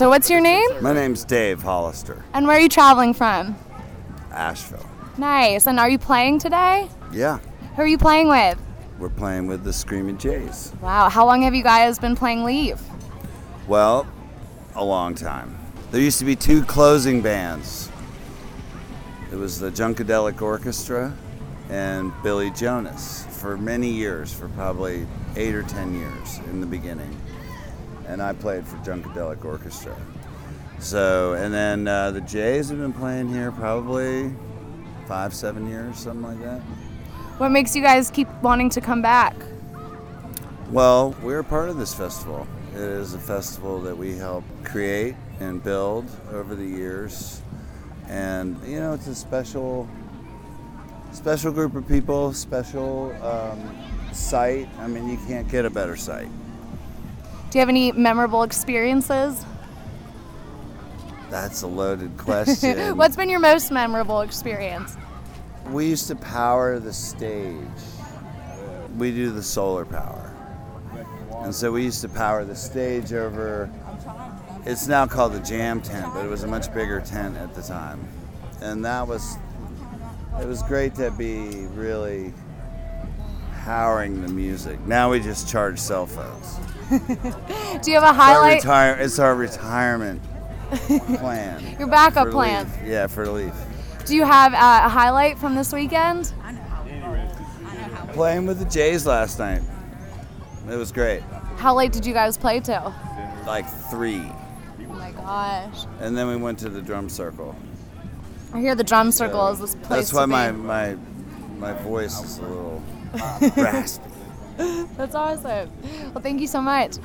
So what's your name? My name's Dave Hollister, And where are you traveling from? Asheville. Nice. And are you playing today? Yeah, Who are you playing with? we're playing with the Screaming Jays. Wow. How long have you guys been playing Leave? Well, a long time. There used to be two closing bands. It was the Junkadelic Orchestra and Billy Jonas for many years, for probably 8 or 10 years in the beginning. And I played for Junkadelic Orchestra. So, and then the Jays have been playing here probably 5-7 years, something like that. What makes you guys keep wanting to come back? Well, we're a part of this festival. It is a festival that we help create and build over the years. And, you know, it's a special group of people, special site. I mean, you can't get a better site. Do you have any memorable experiences? That's a loaded question. What's been your most memorable experience? We used to power the stage. We do the solar power. And so we used to power the stage over, it's now called the Jam Tent, but it was a much bigger tent at the time. And it was great to be really powering the music. Now we just charge cell phones. Do you have a highlight? It's our retirement plan. Your backup for plan. Leaf. Yeah, for Leaf. Do you have a highlight from this weekend? Playing with the Jays last night. It was great. How late did you guys play till? Like 3. Oh my gosh. And then we went to the drum circle. I hear the drum circle is this place That's why to be. my voice is a little raspy. That's awesome. Well, thank you so much.